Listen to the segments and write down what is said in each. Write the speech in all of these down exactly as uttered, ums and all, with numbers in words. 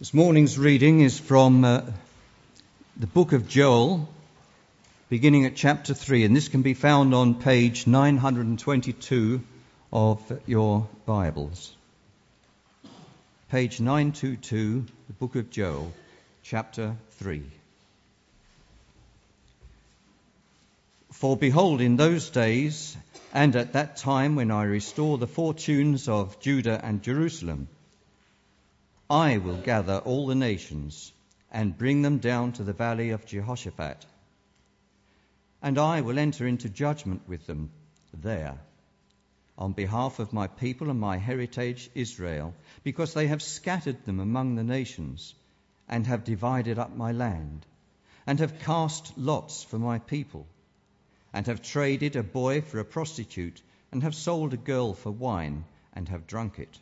This morning's reading is from uh, the book of Joel, beginning at chapter three, and this can be found on page nine hundred twenty-two of your Bibles. Page nine twenty-two, the book of Joel, chapter three. For behold, in those days, and at that time when I restore the fortunes of Judah and Jerusalem, I will gather all the nations and bring them down to the valley of Jehoshaphat. And I will enter into judgment with them there on behalf of my people and my heritage Israel, because they have scattered them among the nations and have divided up my land, and have cast lots for my people, and have traded a boy for a prostitute, and have sold a girl for wine, and have drunk it.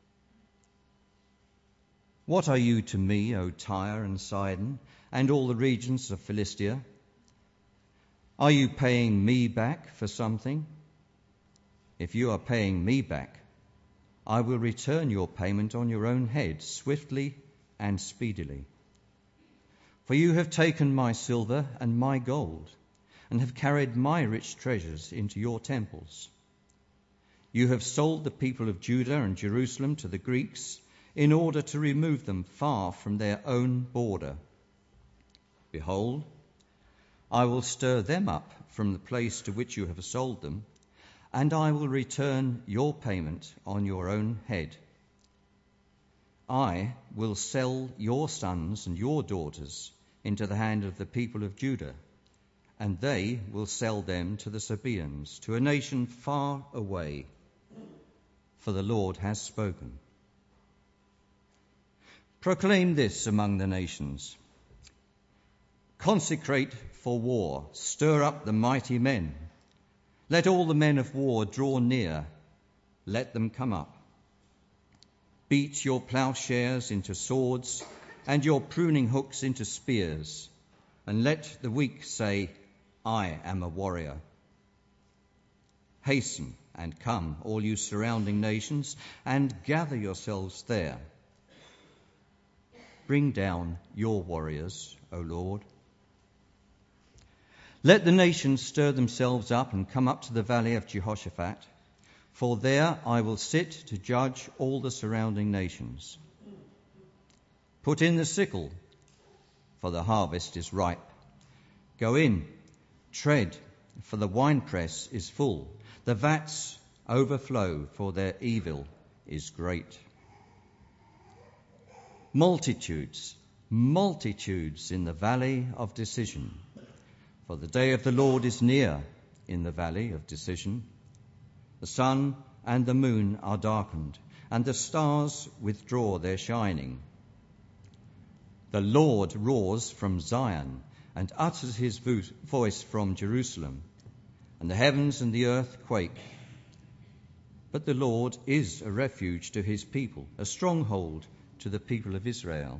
What are you to me, O Tyre and Sidon, and all the regions of Philistia? Are you paying me back for something? If you are paying me back, I will return your payment on your own head, swiftly and speedily. For you have taken my silver and my gold, and have carried my rich treasures into your temples. You have sold the people of Judah and Jerusalem to the Greeks, in order to remove them far from their own border. Behold, I will stir them up from the place to which you have sold them, and I will return your payment on your own head. I will sell your sons and your daughters into the hand of the people of Judah, and they will sell them to the Sabaeans, to a nation far away, for the Lord has spoken. Proclaim this among the nations. Consecrate for war, stir up the mighty men. Let all the men of war draw near, let them come up. Beat your plowshares into swords, and your pruning hooks into spears, and let the weak say, I am a warrior. Hasten and come, all you surrounding nations, and gather yourselves there. Bring down your warriors, O Lord. Let the nations stir themselves up and come up to the valley of Jehoshaphat, for there I will sit to judge all the surrounding nations. Put in the sickle, for the harvest is ripe. Go in, tread, for the winepress is full. The vats overflow, for their evil is great. Multitudes, multitudes in the valley of decision. For the day of the Lord is near in the valley of decision. The sun and the moon are darkened, and the stars withdraw their shining. The Lord roars from Zion and utters his voice from Jerusalem, and the heavens and the earth quake. But the Lord is a refuge to his people, a stronghold to the people of Israel.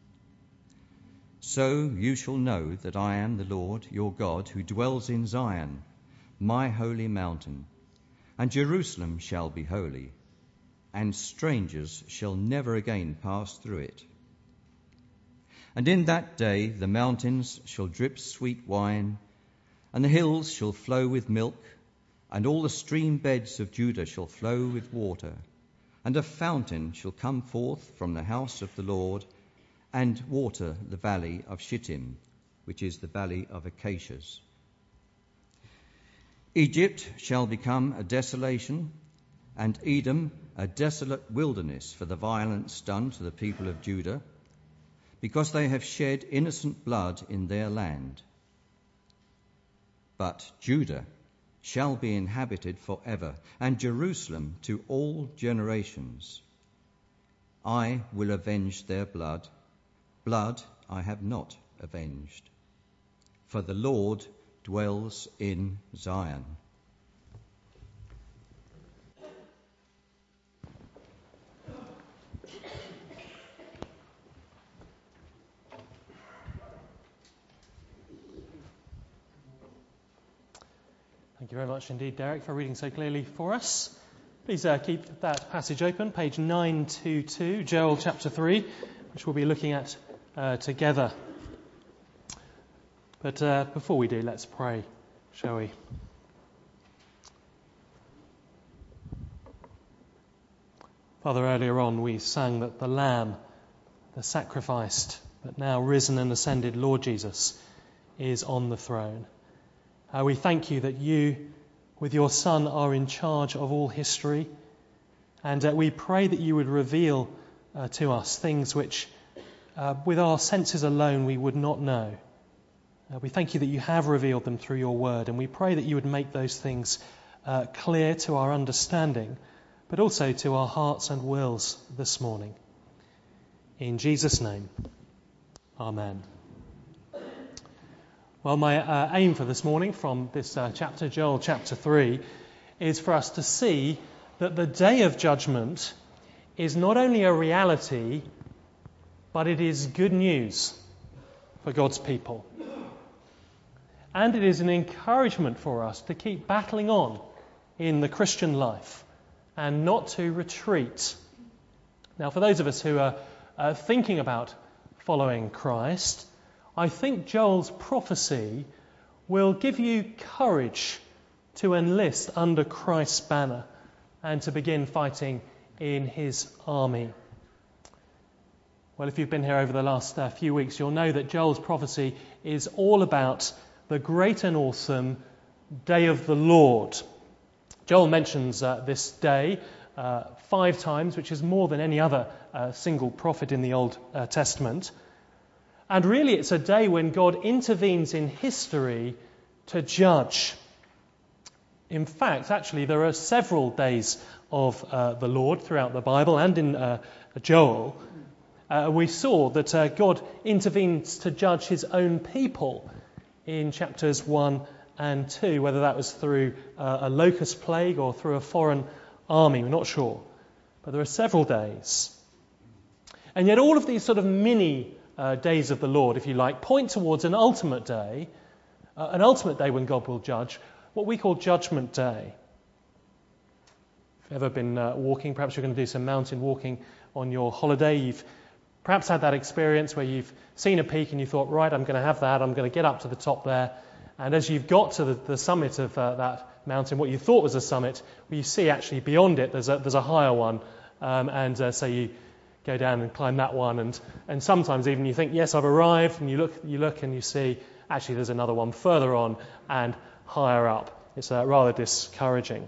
So you shall know that I am the Lord your God, who dwells in Zion, my holy mountain, and Jerusalem shall be holy, and strangers shall never again pass through it. And in that day the mountains shall drip sweet wine, and the hills shall flow with milk, and all the stream beds of Judah shall flow with water. And a fountain shall come forth from the house of the Lord, and water the valley of Shittim, which is the valley of acacias. Egypt shall become a desolation, and Edom a desolate wilderness for the violence done to the people of Judah, because they have shed innocent blood in their land. But Judah shall be inhabited forever, and Jerusalem to all generations. I will avenge their blood. Blood I have not avenged. For the Lord dwells in Zion. Thank you very much indeed, Derek, for reading so clearly for us. Please uh, keep that passage open, page nine twenty-two, Joel chapter three, which we'll be looking at uh, together. But uh, before we do, let's pray, shall we? Father, earlier on we sang that the Lamb, the sacrificed, but now risen and ascended Lord Jesus, is on the throne. Uh, we thank you that you, with your Son, are in charge of all history, and uh, we pray that you would reveal uh, to us things which, uh, with our senses alone, we would not know. Uh, we thank you that you have revealed them through your word, and we pray that you would make those things uh, clear to our understanding, but also to our hearts and wills this morning. In Jesus' name, amen. Well, my uh, aim for this morning from this uh, chapter, Joel chapter three, is for us to see that the day of judgment is not only a reality, but it is good news for God's people. And it is an encouragement for us to keep battling on in the Christian life and not to retreat. Now, for those of us who are uh, thinking about following Christ, I think Joel's prophecy will give you courage to enlist under Christ's banner and to begin fighting in his army. Well, if you've been here over the last uh, few weeks, you'll know that Joel's prophecy is all about the great and awesome day of the Lord. Joel mentions uh, this day uh, five times, which is more than any other uh, single prophet in the Old uh, Testament. And really it's a day when God intervenes in history to judge. In fact, actually, there are several days of uh, the Lord throughout the Bible and in uh, Joel. Uh, we saw that uh, God intervenes to judge his own people in chapters one and two, whether that was through uh, a locust plague or through a foreign army, we're not sure. But there are several days. And yet all of these sort of mini uh, days of the Lord, if you like, point towards an ultimate day, uh, an ultimate day when God will judge, what we call Judgment Day. If you've ever been uh, walking, perhaps you're going to do some mountain walking on your holiday, you've perhaps had that experience where you've seen a peak and you thought, right, I'm going to have that, I'm going to get up to the top there. And as you've got to the, the summit of uh, that mountain, what you thought was a summit, well, you see actually beyond it there's a, there's a higher one. Um, and uh, so you go down and climb that one. And, and sometimes even you think, yes, I've arrived. And you look, you look and you see, actually there's another one further on and higher up. It's uh, rather discouraging.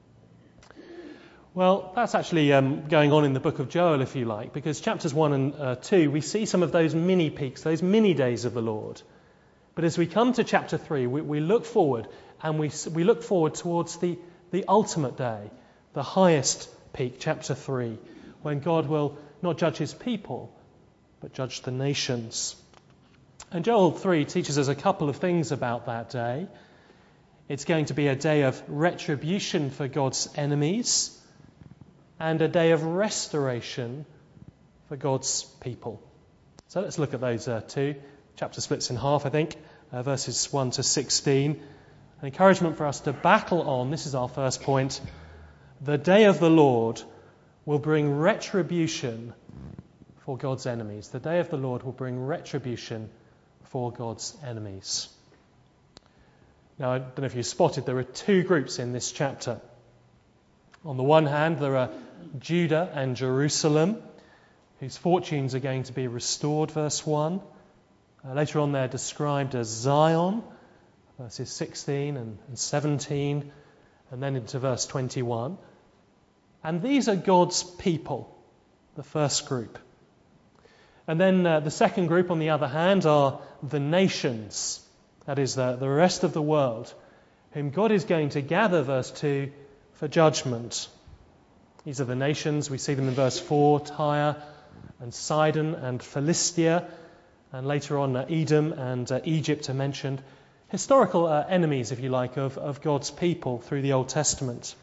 Well, that's actually um, going on in the book of Joel, if you like, because chapters one and uh, two, we see some of those mini peaks, those mini days of the Lord. But as we come to chapter three, we, we look forward, and we we look forward towards the, the ultimate day, the highest peak, chapter three, when God will not judge his people, but judge the nations. And Joel three teaches us a couple of things about that day. It's going to be a day of retribution for God's enemies, and a day of restoration for God's people. So let's look at those uh, two. Chapter splits in half, I think, uh, verses one to sixteen. An encouragement for us to battle on, this is our first point. The day of the Lord will bring retribution for God's enemies. The day of the Lord will bring retribution for God's enemies. Now, I don't know if you spotted, there are two groups in this chapter. On the one hand, there are Judah and Jerusalem, whose fortunes are going to be restored, verse one. Uh, later on, they're described as Zion, verses sixteen and, and seventeen, and then into verse twenty-one. And these are God's people, the first group. And then uh, the second group, on the other hand, are the nations, that is, the, the rest of the world, whom God is going to gather, verse two, for judgment. These are the nations, we see them in verse four, Tyre and Sidon and Philistia, and later on uh, Edom and uh, Egypt are mentioned. Historical uh, enemies, if you like, of, of God's people through the Old Testament.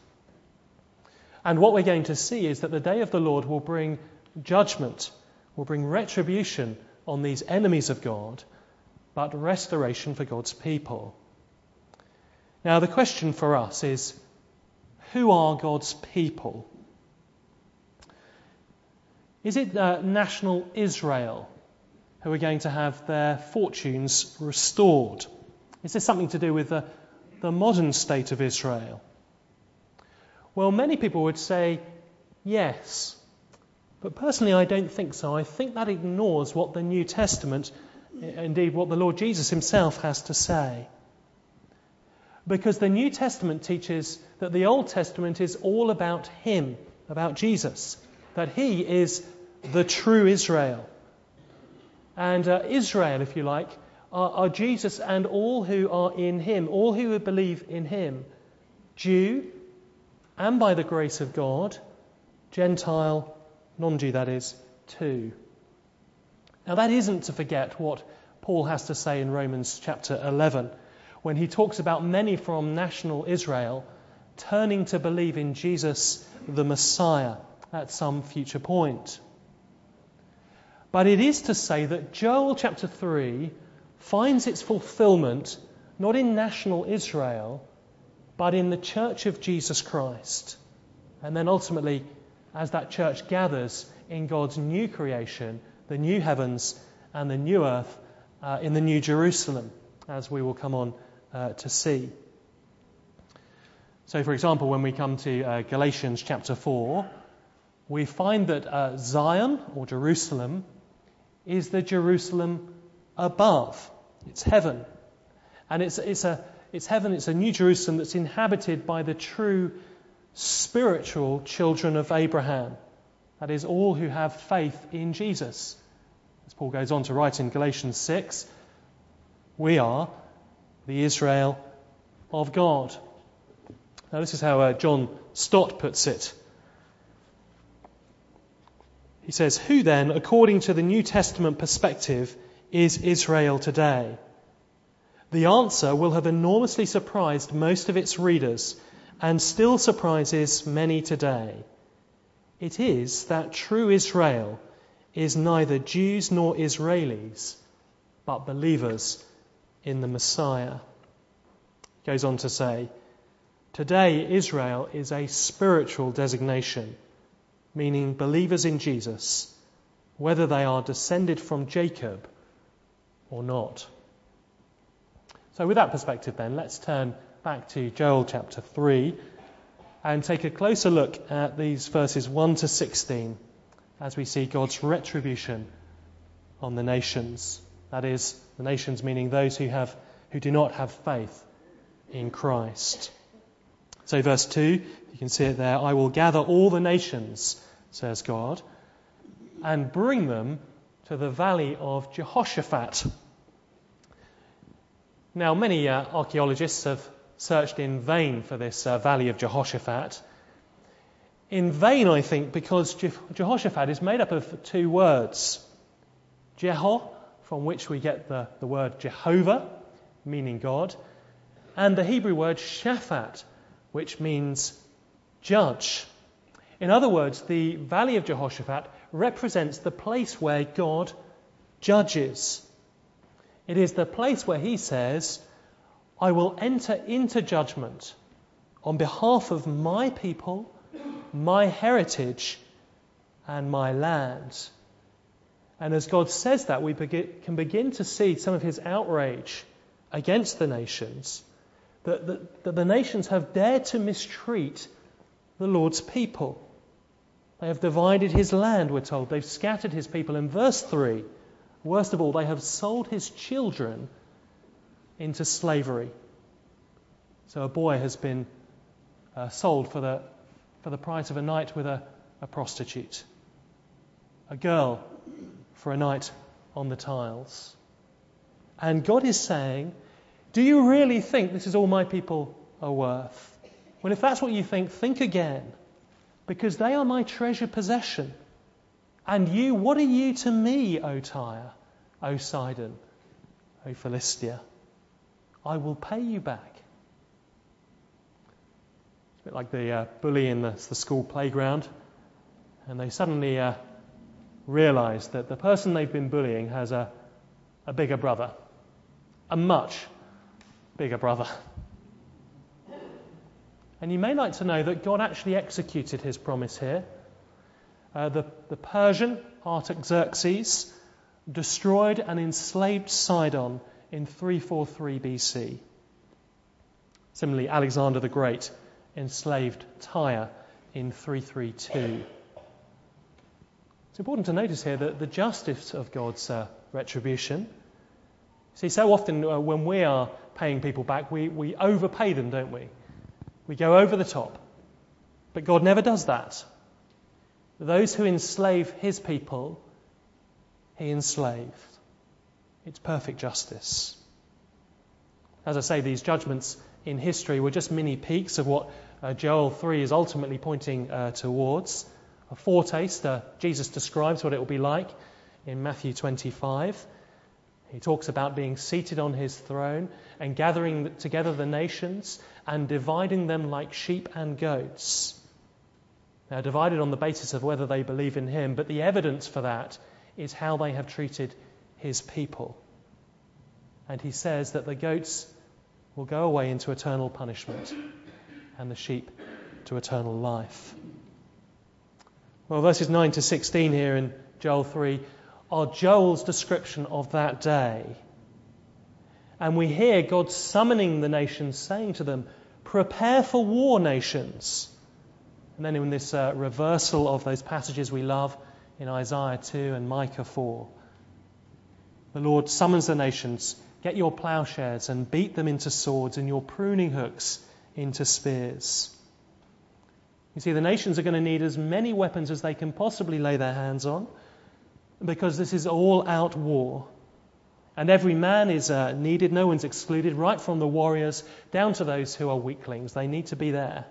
And what we're going to see is that the day of the Lord will bring judgment, will bring retribution on these enemies of God, but restoration for God's people. Now the question for us is, who are God's people? Is it uh, national Israel who are going to have their fortunes restored? Is this something to do with the, the modern state of Israel? Well, many people would say yes. But personally, I don't think so. I think that ignores what the New Testament, indeed what the Lord Jesus himself has to say. Because the New Testament teaches that the Old Testament is all about him, about Jesus, that he is the true Israel. And uh, Israel, if you like, are, are Jesus and all who are in him, all who would believe in him, Jew, and by the grace of God, Gentile, non-Jew that is, too. Now that isn't to forget what Paul has to say in Romans chapter eleven, when he talks about many from national Israel turning to believe in Jesus the Messiah at some future point. But it is to say that Joel chapter three finds its fulfillment not in national Israel, but in the church of Jesus Christ. And then ultimately, as that church gathers in God's new creation, the new heavens and the new earth uh, in the new Jerusalem, as we will come on uh, to see. So, for example, when we come to uh, Galatians chapter four, we find that uh, Zion, or Jerusalem, is the Jerusalem above. It's heaven. And it's, it's, a, it's heaven, it's a new Jerusalem that's inhabited by the true spiritual children of Abraham. That is, all who have faith in Jesus. As Paul goes on to write in Galatians six, we are the Israel of God. Now this is how uh, John Stott puts it. He says, who then, according to the New Testament perspective, is Israel today? The answer will have enormously surprised most of its readers and still surprises many today. It is that true Israel is neither Jews nor Israelis, but believers in the Messiah. He goes on to say, today Israel is a spiritual designation, meaning believers in Jesus, whether they are descended from Jacob or not. So with that perspective then, let's turn back to Joel chapter three and take a closer look at these verses one to sixteen as we see God's retribution on the nations. That is, the nations meaning those who have who do not have faith in Christ. So verse two, you can see it there, I will gather all the nations, says God, and bring them to the valley of Jehoshaphat. Now, many uh, archaeologists have searched in vain for this uh, valley of Jehoshaphat. In vain, I think, because Je- Jehoshaphat is made up of two words. Jeho, from which we get the, the word Jehovah, meaning God, and the Hebrew word Shaphat, which means judge. In other words, the valley of Jehoshaphat represents the place where God judges. It is the place where he says, I will enter into judgment on behalf of my people, my heritage, and my land. And as God says that, we begin, can begin to see some of his outrage against the nations, that, that, that the nations have dared to mistreat the Lord's people. They have divided his land, we're told. They've scattered his people. In verse three, worst of all, they have sold his children into slavery. So a boy has been uh, sold for the for the price of a night with a, a prostitute. A girl for a night on the tiles. And God is saying, do you really think this is all my people are worth? Well, if that's what you think, think again. Because they are my treasured possession. And you, what are you to me, O Tyre, O Sidon, O Philistia? I will pay you back. It's a bit like the uh, bully in the, the school playground. And they suddenly uh, realise that the person they've been bullying has a, a bigger brother. A much bigger brother. And you may like to know that God actually executed his promise here. Uh, the, the Persian Artaxerxes destroyed and enslaved Sidon in three forty-three B C. Similarly, Alexander the Great enslaved Tyre in three thirty-two. It's important to notice here that the justice of God's uh, retribution. See, so often uh, when we are paying people back, we, we overpay them, don't we? We go over the top. But God never does that. Those who enslave his people, he enslaved. It's perfect justice. As I say, these judgments in history were just mini peaks of what uh, Joel three is ultimately pointing uh, towards. A foretaste, uh, Jesus describes what it will be like in Matthew twenty-five. He talks about being seated on his throne and gathering together the nations and dividing them like sheep and goats. Now, divided on the basis of whether they believe in him, but the evidence for that is how they have treated his people. And he says that the goats will go away into eternal punishment and the sheep to eternal life. Well, verses nine to sixteen here in Joel three are Joel's description of that day. And we hear God summoning the nations, saying to them, "Prepare for war, nations." And then in this uh, reversal of those passages we love in Isaiah two and Micah four, the Lord summons the nations, "Get your plowshares and beat them into swords and your pruning hooks into spears." You see, the nations are going to need as many weapons as they can possibly lay their hands on, because this is all-out war. And every man is uh, needed, no one's excluded, right from the warriors down to those who are weaklings. They need to be there.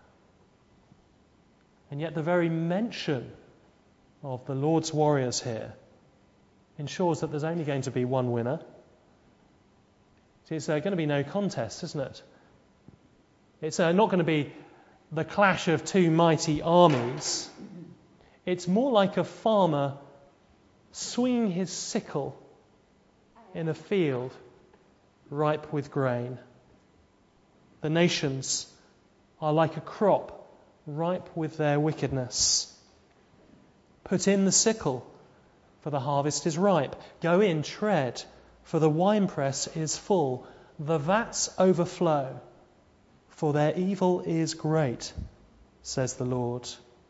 And yet the very mention of the Lord's warriors here ensures that there's only going to be one winner. See, it's uh, going to be no contest, isn't it? It's uh, not going to be the clash of two mighty armies. It's more like a farmer swinging his sickle in a field ripe with grain. The nations are like a crop ripe with their wickedness. Put in the sickle, for the harvest is ripe. Go in, tread, for the winepress is full. The vats overflow, for their evil is great, says the Lord.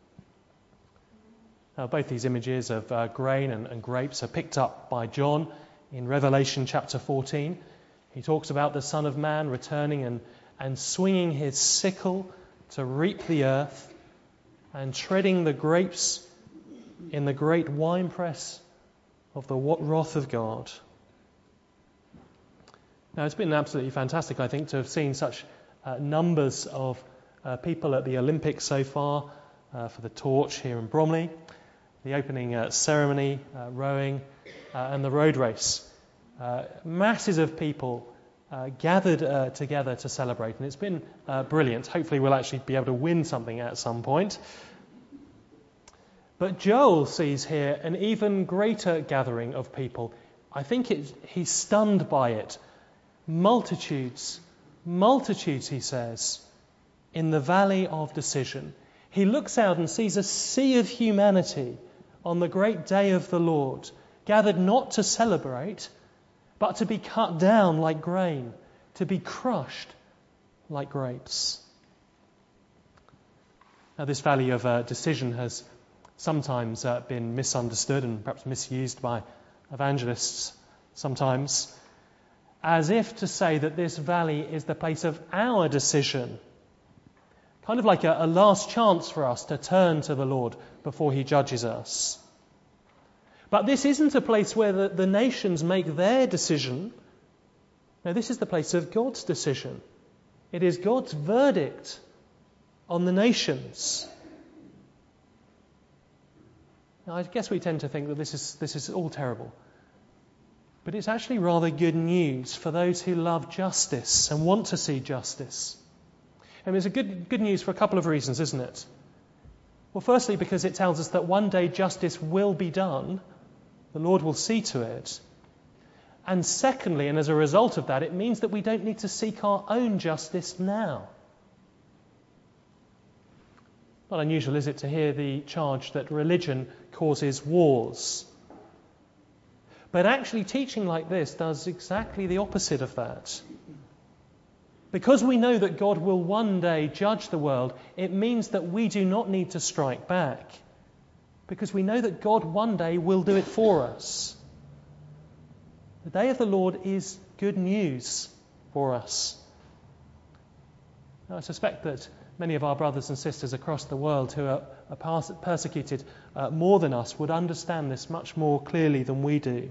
Now, both these images of uh, grain and, and grapes are picked up by John in Revelation chapter fourteen. He talks about the Son of Man returning and, and swinging his sickle to reap the earth and treading the grapes in the great winepress of the wrath of God. Now, it's been absolutely fantastic, I think, to have seen such uh, numbers of uh, people at the Olympics so far uh, for the torch here in Bromley, the opening uh, ceremony, uh, rowing, uh, and the road race. Uh, masses of people uh, gathered uh, together to celebrate, and it's been uh, brilliant. Hopefully we'll actually be able to win something at some point. But Joel sees here an even greater gathering of people. I think it, he's stunned by it. Multitudes, multitudes, he says, in the valley of decision. He looks out and sees a sea of humanity on the great day of the Lord, gathered not to celebrate, but to be cut down like grain, to be crushed like grapes. Now, this valley of uh, decision has sometimes uh, been misunderstood and perhaps misused by evangelists sometimes, as if to say that this valley is the place of our decision. Kind of like a, a last chance for us to turn to the Lord before he judges us. But this isn't a place where the, the nations make their decision. No, this is the place of God's decision. It is God's verdict on the nations. Now, I guess we tend to think that this is this is all terrible. But it's actually rather good news for those who love justice and want to see justice. And it's a good good news for a couple of reasons, isn't it? Well, firstly, because it tells us that one day justice will be done. The Lord will see to it. And secondly, and as a result of that, it means that we don't need to seek our own justice now. Not unusual, is it, to hear the charge that religion causes wars? But actually teaching like this does exactly the opposite of that. Because we know that God will one day judge the world, it means that we do not need to strike back. Because we know that God one day will do it for us. The day of the Lord is good news for us. Now, I suspect that many of our brothers and sisters across the world who are, are persecuted uh, more than us would understand this much more clearly than we do.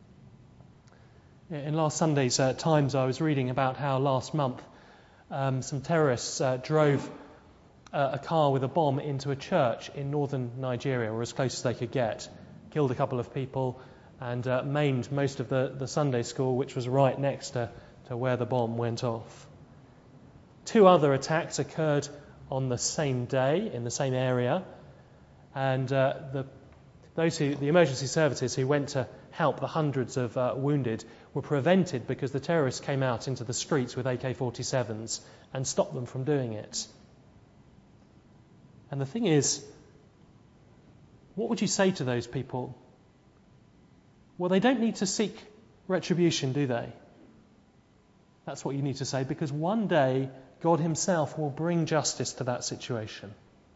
In last Sunday's uh, Times, I was reading about how last month um, some terrorists uh, drove uh, a car with a bomb into a church in northern Nigeria, or as close as they could get, killed a couple of people and uh, maimed most of the, the Sunday school, which was right next to, to where the bomb went off. Two other attacks occurred on the same day in the same area, and uh, the those who, the emergency services who went to help the hundreds of uh, wounded were prevented because the terrorists came out into the streets with A K forty-sevens and stopped them from doing it. And the thing is, what would you say to those people? Well, they don't need to seek retribution, do they? That's what you need to say, because one day God himself will bring justice to that situation.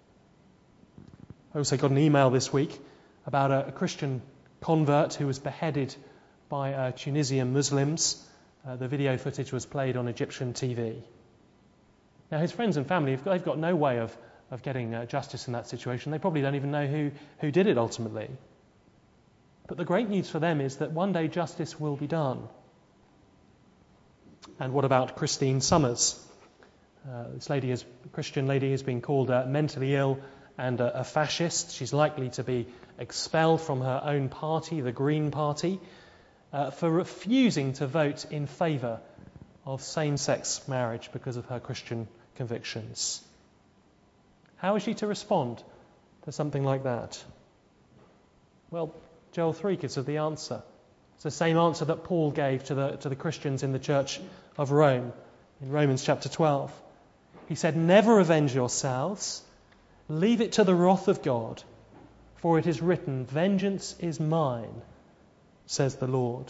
I also got an email this week about a, a Christian convert who was beheaded by uh, Tunisian Muslims. Uh, the video footage was played on Egyptian T V. Now, his friends and family, they've got no way of, of getting uh, justice in that situation. They probably don't even know who, who did it ultimately. But the great news for them is that one day justice will be done. And what about Christine Summers? Uh, this lady, is, Christian lady, has been called uh, mentally ill and uh, a fascist. She's likely to be expelled from her own party, the Green Party, uh, for refusing to vote in favour of same-sex marriage because of her Christian convictions. How is she to respond to something like that? Well, Joel three gives her the answer. It's the same answer that Paul gave to the, to the Christians in the Church of Rome in Romans chapter twelve. He said, "Never avenge yourselves. Leave it to the wrath of God. For it is written, 'Vengeance is mine,' says the Lord."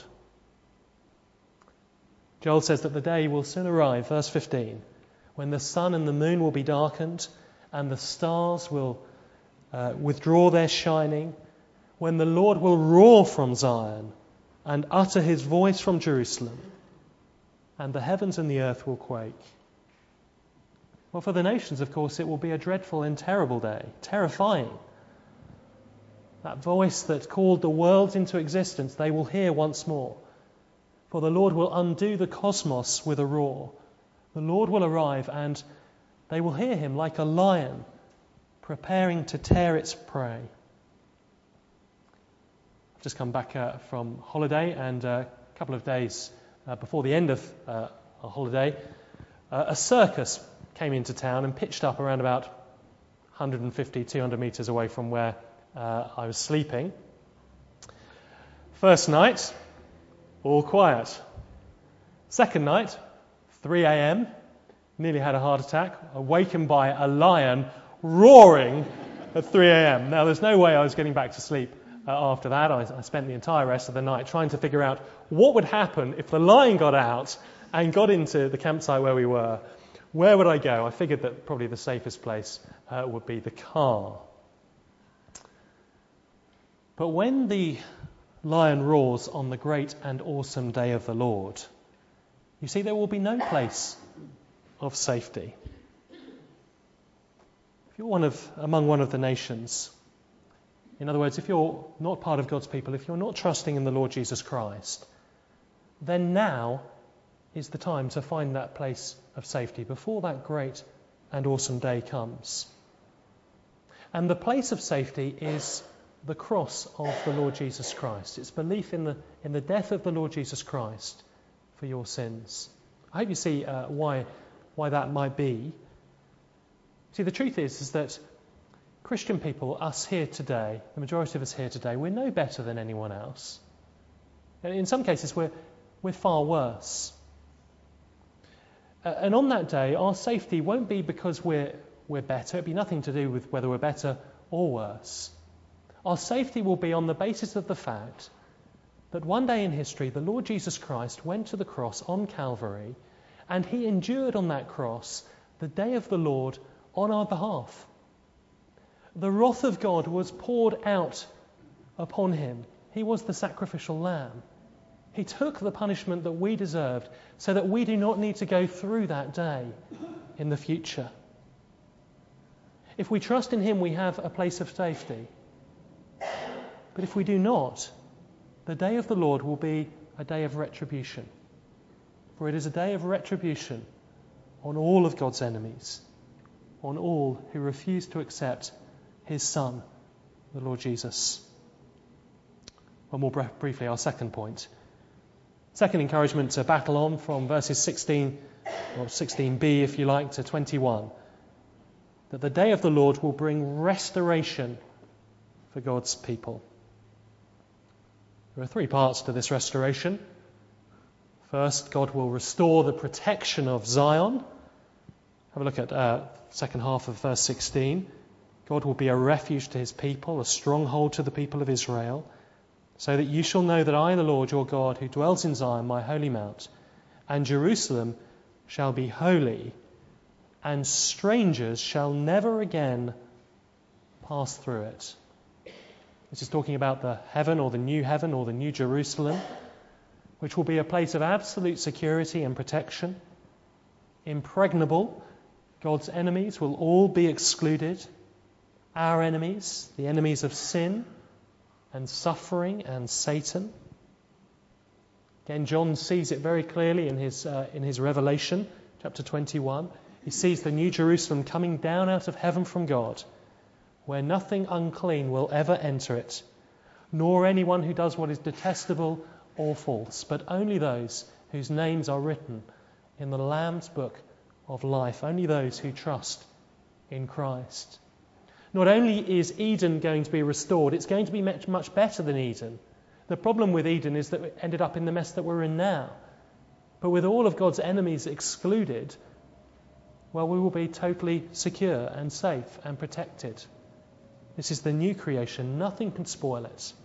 Joel says that the day will soon arrive, verse fifteen, when the sun and the moon will be darkened and the stars will uh, withdraw their shining, when the Lord will roar from Zion and utter his voice from Jerusalem, and the heavens and the earth will quake. Well, for the nations, of course, it will be a dreadful and terrible day, terrifying. That voice that called the worlds into existence, they will hear once more. For the Lord will undo the cosmos with a roar. The Lord will arrive and they will hear him like a lion preparing to tear its prey. I've just come back uh, from holiday, and uh, a couple of days uh, before the end of uh, our holiday, uh, a circus came into town and pitched up around about one hundred fifty, two hundred metres away from where uh, I was sleeping. First night, all quiet. Second night, three a.m, nearly had a heart attack, awakened by a lion roaring at three a.m. Now, there's no way I was getting back to sleep uh, after that. I, I spent the entire rest of the night trying to figure out what would happen if the lion got out and got into the campsite where we were. Where would I go? I figured that probably the safest place uh, would be the car. But when the lion roars on the great and awesome day of the Lord, you see, there will be no place of safety. If you're one of among one of the nations, in other words, if you're not part of God's people, if you're not trusting in the Lord Jesus Christ, then now is the time to find that place of safety before that great and awesome day comes. And the place of safety is the cross of the Lord Jesus Christ. It's belief in the in the death of the Lord Jesus Christ for your sins. I hope you see uh, why why that might be. See, the truth is, is that Christian people, us here today, the majority of us here today, we're no better than anyone else. In some cases, we're we're far worse. Uh, and on that day, our safety won't be because we're we're better. It'd be nothing to do with whether we're better or worse. Our safety will be on the basis of the fact that one day in history, the Lord Jesus Christ went to the cross on Calvary, and he endured on that cross the day of the Lord on our behalf. The wrath of God was poured out upon him. He was the sacrificial lamb. He took the punishment that we deserved so that we do not need to go through that day in the future. If we trust in him, we have a place of safety. But if we do not, the day of the Lord will be a day of retribution. For it is a day of retribution on all of God's enemies, on all who refuse to accept his Son, the Lord Jesus. Well, more br- briefly, our second point. Second encouragement to battle on from verses sixteen, or sixteen b if you like, to twenty-one. That the day of the Lord will bring restoration for God's people. There are three parts to this restoration. First, God will restore the protection of Zion. Have a look at uh, second half of verse sixteen. God will be a refuge to his people, a stronghold to the people of Israel, so that you shall know that I, the Lord your God, who dwells in Zion, my holy mount, and Jerusalem shall be holy, and strangers shall never again pass through it. This is talking about the heaven or the new heaven or the new Jerusalem, which will be a place of absolute security and protection. Impregnable, God's enemies will all be excluded. Our enemies, the enemies of sin and suffering and Satan. Again, John sees it very clearly in his uh, in his Revelation, chapter twenty-one. He sees the new Jerusalem coming down out of heaven from God, where nothing unclean will ever enter it, nor anyone who does what is detestable or false, but only those whose names are written in the Lamb's book of life, only those who trust in Christ. Not only is Eden going to be restored, it's going to be much, much better than Eden. The problem with Eden is that we ended up in the mess that we're in now. But with all of God's enemies excluded, well, we will be totally secure and safe and protected. This is the new creation. Nothing can spoil it.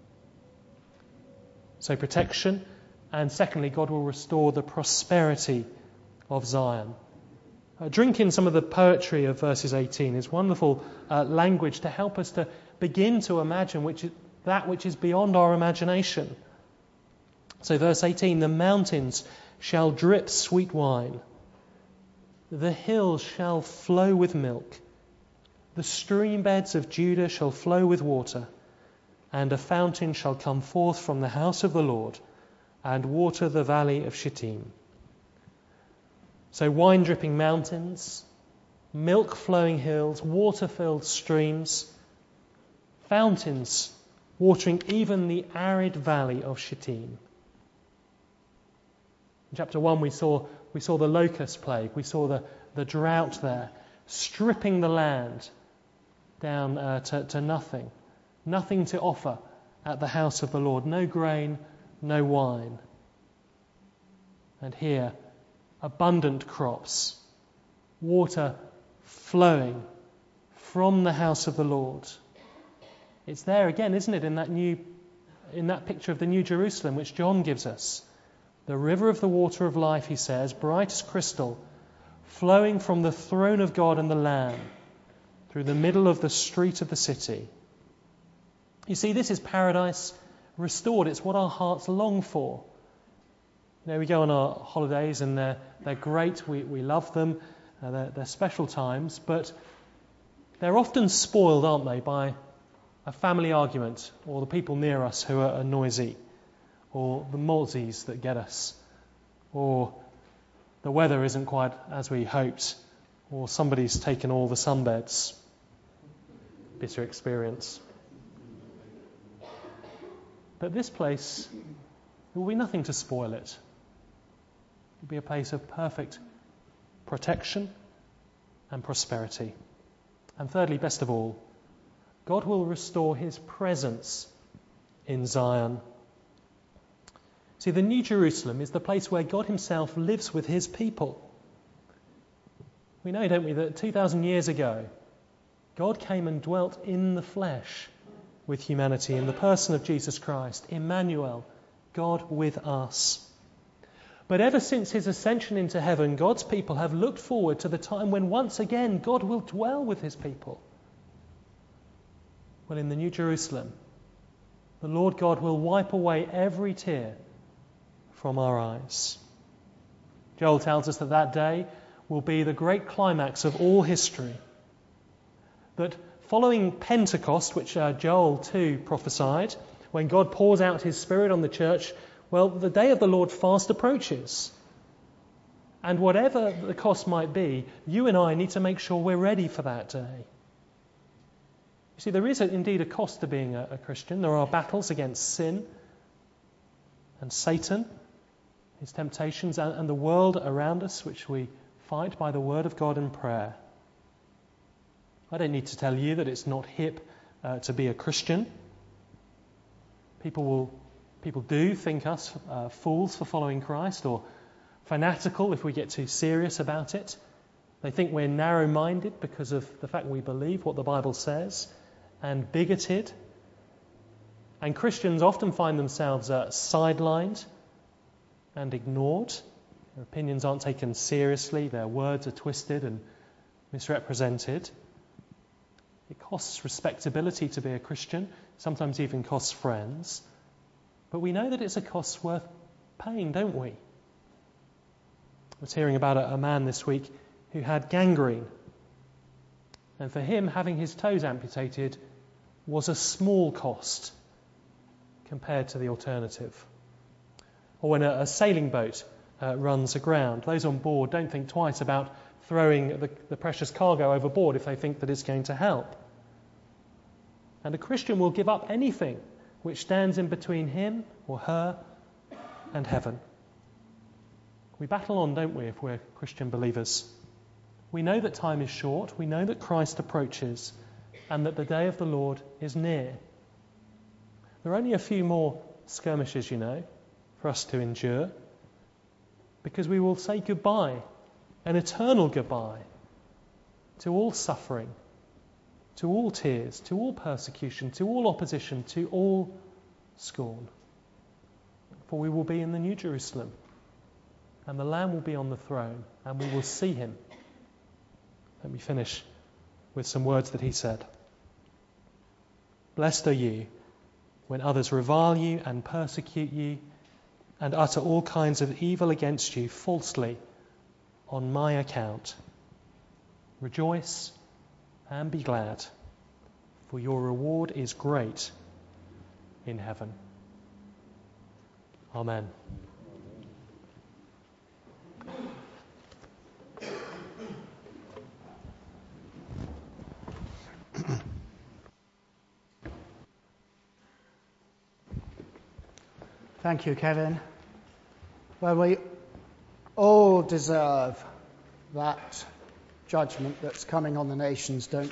So protection, and secondly, God will restore the prosperity of Zion. Uh, drink in some of the poetry of verses eighteen. It's wonderful uh, language to help us to begin to imagine which is, that which is beyond our imagination. So verse eighteen, the mountains shall drip sweet wine. The hills shall flow with milk. The stream beds of Judah shall flow with water. And a fountain shall come forth from the house of the Lord and water the valley of Shittim. So wine-dripping mountains, milk-flowing hills, water-filled streams, fountains watering even the arid valley of Shittim. In chapter one we saw we saw the locust plague, we saw the, the drought there, stripping the land down uh, to, to nothing. Nothing to offer at the house of the Lord. No grain, no wine. And here, abundant crops, water flowing from the house of the Lord. It's there again, isn't it, in that new, in that picture of the New Jerusalem which John gives us. The river of the water of life, he says, bright as crystal, flowing from the throne of God and the Lamb through the middle of the street of the city. You see, this is paradise restored. It's what our hearts long for. You know, we go on our holidays and they're, they're great. We, we love them. Uh, they're, they're special times. But they're often spoiled, aren't they, by a family argument or the people near us who are, are noisy, or the mozzies that get us, or the weather isn't quite as we hoped, or somebody's taken all the sunbeds. Bitter experience. But this place, there will be nothing to spoil it. It will be a place of perfect protection and prosperity. And thirdly, best of all, God will restore his presence in Zion. See, the New Jerusalem is the place where God himself lives with his people. We know, don't we, that two thousand years ago, God came and dwelt in the flesh with humanity in the person of Jesus Christ, Emmanuel, God with us. But ever since his ascension into heaven, God's people have looked forward to the time when once again God will dwell with his people. Well, in the New Jerusalem, the Lord God will wipe away every tear from our eyes. Joel tells us that that day will be the great climax of all history. That following Pentecost, which uh, Joel too prophesied, when God pours out his Spirit on the church, well, the day of the Lord fast approaches. And whatever the cost might be, you and I need to make sure we're ready for that day. You see, there is a, indeed a cost to being a, a Christian. There are battles against sin and Satan, his temptations, and, and the world around us, which we fight by the word of God and prayer. I don't need to tell you that it's not hip uh, to be a Christian. People will, people do think us uh, fools for following Christ, or fanatical if we get too serious about it. They think we're narrow-minded because of the fact we believe what the Bible says, and bigoted. And Christians often find themselves uh, sidelined and ignored. Their opinions aren't taken seriously, their words are twisted and misrepresented. It costs respectability to be a Christian, sometimes even costs friends. But we know that it's a cost worth paying, don't we? I was hearing about a, a man this week who had gangrene. And for him, having his toes amputated was a small cost compared to the alternative. Or when a, a sailing boat uh, runs aground, those on board don't think twice about throwing the, the precious cargo overboard if they think that it's going to help. And a Christian will give up anything which stands in between him or her and heaven. We battle on, don't we, if we're Christian believers? We know that time is short, we know that Christ approaches, and that the day of the Lord is near. There are only a few more skirmishes, you know, for us to endure, because we will say goodbye, an eternal goodbye, to all suffering, to all tears, to all persecution, to all opposition, to all scorn. For we will be in the New Jerusalem, and the Lamb will be on the throne, and we will see him. Let me finish with some words that he said. Blessed are you when others revile you and persecute you and utter all kinds of evil against you falsely on my account. Rejoice and be glad, for your reward is great in heaven. Amen. Thank you, Kevin. Well, we all deserve that judgment that's coming on the nations, don't